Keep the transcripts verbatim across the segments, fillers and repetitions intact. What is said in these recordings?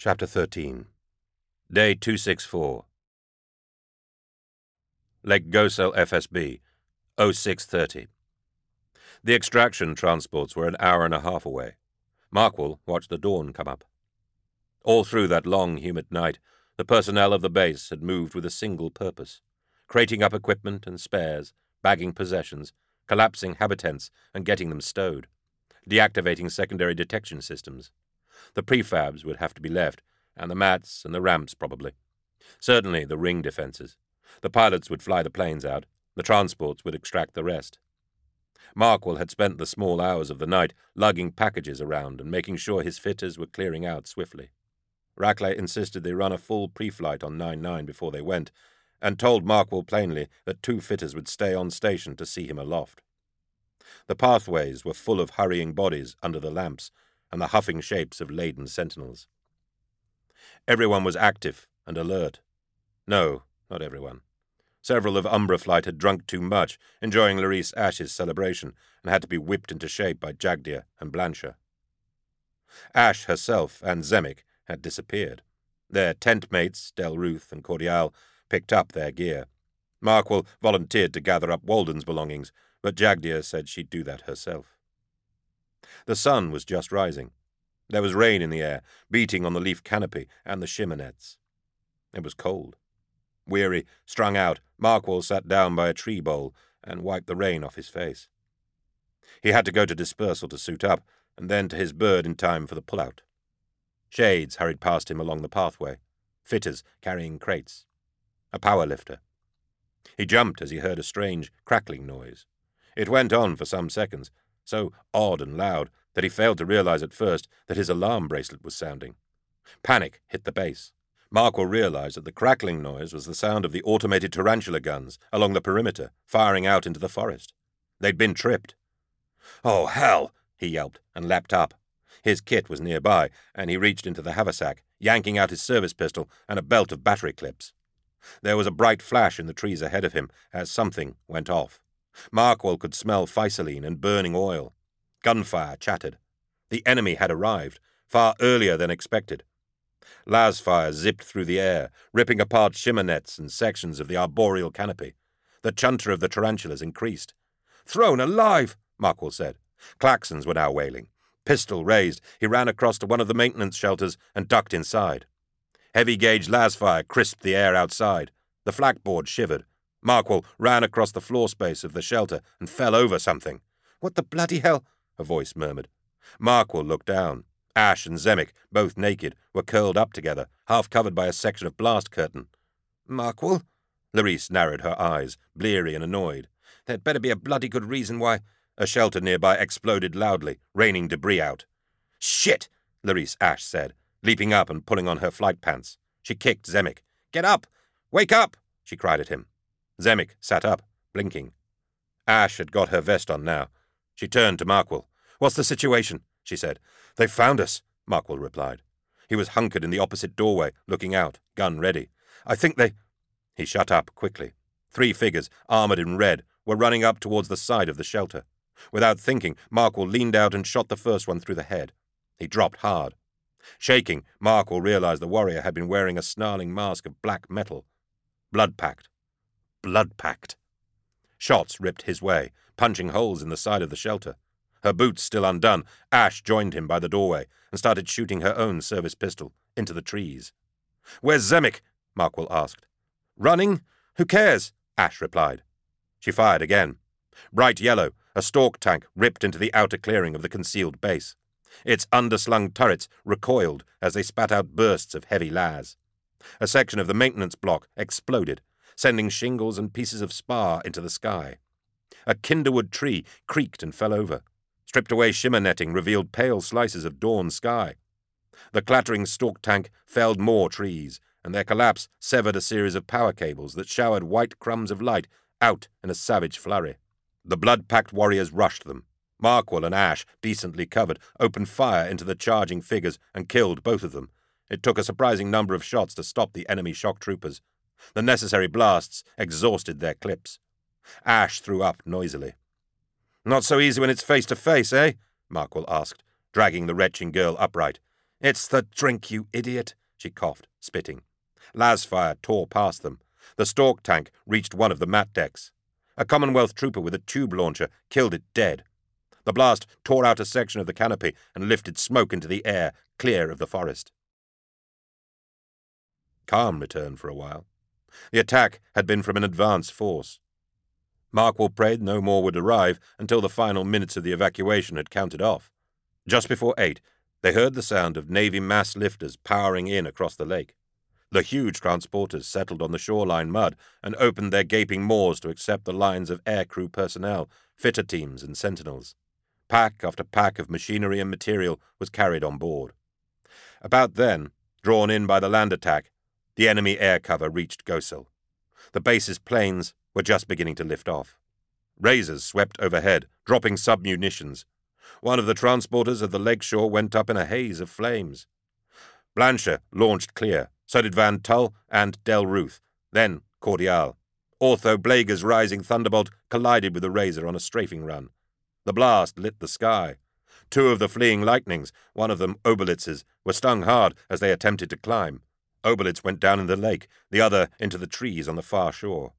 Chapter thirteen. Day two sixty-four. Lake Gosel F S B, oh six thirty. The extraction transports were an hour and a half away. Markwell watched the dawn come up. All through that long, humid night, the personnel of the base had moved with a single purpose, crating up equipment and spares, bagging possessions, collapsing habitants and getting them stowed, deactivating secondary detection systems. The prefabs would have to be left, and the mats and the ramps probably. Certainly the ring defenses. The pilots would fly the planes out. The transports would extract the rest. Markwell had spent the small hours of the night lugging packages around and making sure his fitters were clearing out swiftly. Rackley insisted they run a full pre-flight on nine nine before they went, and told Markwell plainly that two fitters would stay on station to see him aloft. The pathways were full of hurrying bodies under the lamps and the huffing shapes of laden sentinels. Everyone was active and alert. No, not everyone. Several of Umbra Flight had drunk too much, enjoying Larice Ash's celebration, and had to be whipped into shape by Jagdir and Blancher. Ash herself and Zemek had disappeared. Their tent mates, Del Ruth and Cordial, picked up their gear. Markwell volunteered to gather up Walden's belongings, but Jagdir said she'd do that herself. The sun was just rising. There was rain in the air, beating on the leaf canopy and the shimmer nets. It was cold. Weary, strung out, Markwell sat down by a tree bole and wiped the rain off his face. He had to go to dispersal to suit up, and then to his bird in time for the pull-out. Shades hurried past him along the pathway, fitters carrying crates. A power lifter. He jumped as he heard a strange, crackling noise. It went on for some seconds, so odd and loud that he failed to realize at first that his alarm bracelet was sounding. Panic hit the base. Markwell realized that the crackling noise was the sound of the automated tarantula guns along the perimeter, firing out into the forest. They'd been tripped. "Oh, hell!" he yelped and leapt up. His kit was nearby, and he reached into the haversack, yanking out his service pistol and a belt of battery clips. There was a bright flash in the trees ahead of him as something went off. Markwell could smell physaline and burning oil. Gunfire chattered. The enemy had arrived, far earlier than expected. Lasfire zipped through the air, ripping apart shimmer nets and sections of the arboreal canopy. The chunter of the tarantulas increased. "Thrown alive!" Markwell said. Klaxons were now wailing. Pistol raised, he ran across to one of the maintenance shelters and ducked inside. Heavy-gauge lasfire crisped the air outside. The flakboard shivered. Markwell ran across the floor space of the shelter and fell over something. "What the bloody hell?" a voice murmured. Markwell looked down. Ash and Zemek, both naked, were curled up together, half covered by a section of blast curtain. "Markwell?" Larice narrowed her eyes, bleary and annoyed. "There'd better be a bloody good reason why—" A shelter nearby exploded loudly, raining debris out. "Shit!" Larice Ash said, leaping up and pulling on her flight pants. She kicked Zemek. "Get up! Wake up!" she cried at him. Zemek sat up, blinking. Ash had got her vest on now. She turned to Markwell. "What's the situation?" she said. "They've found us," Markwell replied. He was hunkered in the opposite doorway, looking out, gun ready. "I think they—" He shut up quickly. Three figures, armored in red, were running up towards the side of the shelter. Without thinking, Markwell leaned out and shot the first one through the head. He dropped hard. Shaking, Markwell realized the warrior had been wearing a snarling mask of black metal. Blood-packed. Blood-packed. Shots ripped his way, punching holes in the side of the shelter. Her boots still undone, Ash joined him by the doorway and started shooting her own service pistol into the trees. "Where's Zemek?" Markwell asked. "Running? Who cares?" Ash replied. She fired again. Bright yellow, a stalk tank ripped into the outer clearing of the concealed base. Its underslung turrets recoiled as they spat out bursts of heavy las. A section of the maintenance block exploded, sending shingles and pieces of spar into the sky. A kinderwood tree creaked and fell over. Stripped-away shimmer netting revealed pale slices of dawn sky. The clattering stalk tank felled more trees, and their collapse severed a series of power cables that showered white crumbs of light out in a savage flurry. The blood-packed warriors rushed them. Markwell and Ash, decently covered, opened fire into the charging figures and killed both of them. It took a surprising number of shots to stop the enemy shock troopers. The necessary blasts exhausted their clips. Ash threw up noisily. "Not so easy when it's face-to-face, eh?" Markwell asked, dragging the retching girl upright. "It's the drink, you idiot," she coughed, spitting. Las fire tore past them. The Stork tank reached one of the mat decks. A Commonwealth trooper with a tube launcher killed it dead. The blast tore out a section of the canopy and lifted smoke into the air, clear of the forest. Calm returned for a while. The attack had been from an advance force. Markwell prayed no more would arrive until the final minutes of the evacuation had counted off. Just before eight, they heard the sound of Navy mass lifters powering in across the lake. The huge transporters settled on the shoreline mud and opened their gaping maws to accept the lines of aircrew personnel, fitter teams, and sentinels. Pack after pack of machinery and material was carried on board. About then, drawn in by the land attack, the enemy air cover reached Gosil. The base's planes were just beginning to lift off. Razors swept overhead, dropping submunitions. One of the transporters of the lakeshore went up in a haze of flames. Blanche launched clear, so did Van Tull and Del Ruth, then Cordial. Ortho Blager's rising thunderbolt collided with the Razor on a strafing run. The blast lit the sky. Two of the fleeing lightnings, one of them Oberlitz's, were stung hard as they attempted to climb. Oberlitz went down in the lake, the other into the trees on the far shore.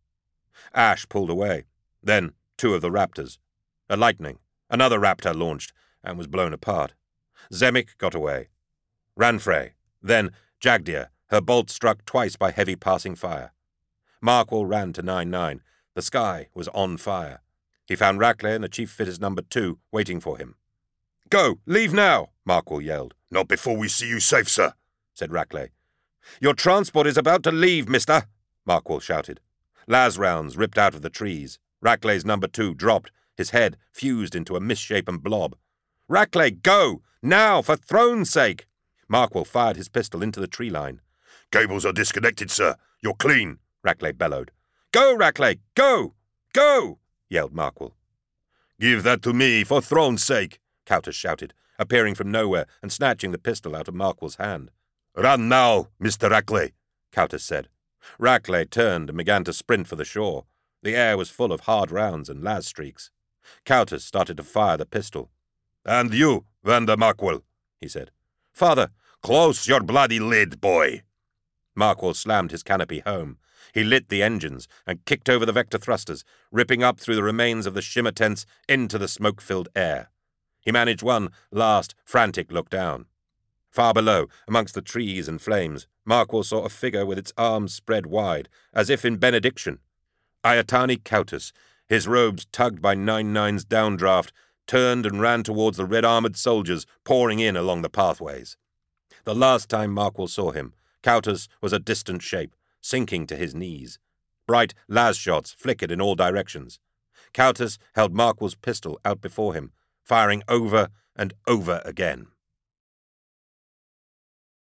Ash pulled away. Then two of the Raptors. A lightning, another Raptor launched and was blown apart. Zemic got away. Ranfrey, then Jagdir, her bolt struck twice by heavy passing fire. Markwell ran to nine nine. The sky was on fire. He found Rackley and the Chief Fitter's number two waiting for him. "Go! Leave now!" Markwell yelled. "Not before we see you safe, sir," said Rackley. "Your transport is about to leave, mister," Markwell shouted. Las rounds ripped out of the trees. Rackley's number two dropped, his head fused into a misshapen blob. "Rackley, go! Now, for throne's sake!" Markwell fired his pistol into the tree line. "Cables are disconnected, sir. You're clean," Rackley bellowed. "Go, Rackley! Go! Go!" yelled Markwell. "Give that to me, for throne's sake!" Countess shouted, appearing from nowhere and snatching the pistol out of Markwell's hand. "Run now, Mister Rackley," Countess said. Rackley turned and began to sprint for the shore. The air was full of hard rounds and las streaks. Countess started to fire the pistol. "And you, Vander Markwell," he said. "Father!" "Close your bloody lid, boy!" Markwell slammed his canopy home. He lit the engines and kicked over the vector thrusters, ripping up through the remains of the shimmer tents into the smoke-filled air. He managed one last, frantic look down. Far below, amongst the trees and flames, Markwell saw a figure with its arms spread wide, as if in benediction. Ayatani Kautus, his robes tugged by nine nine's downdraft, turned and ran towards the red-armored soldiers pouring in along the pathways. The last time Markwell saw him, Kautus was a distant shape, sinking to his knees. Bright las shots flickered in all directions. Kautus held Markwell's pistol out before him, firing over and over again.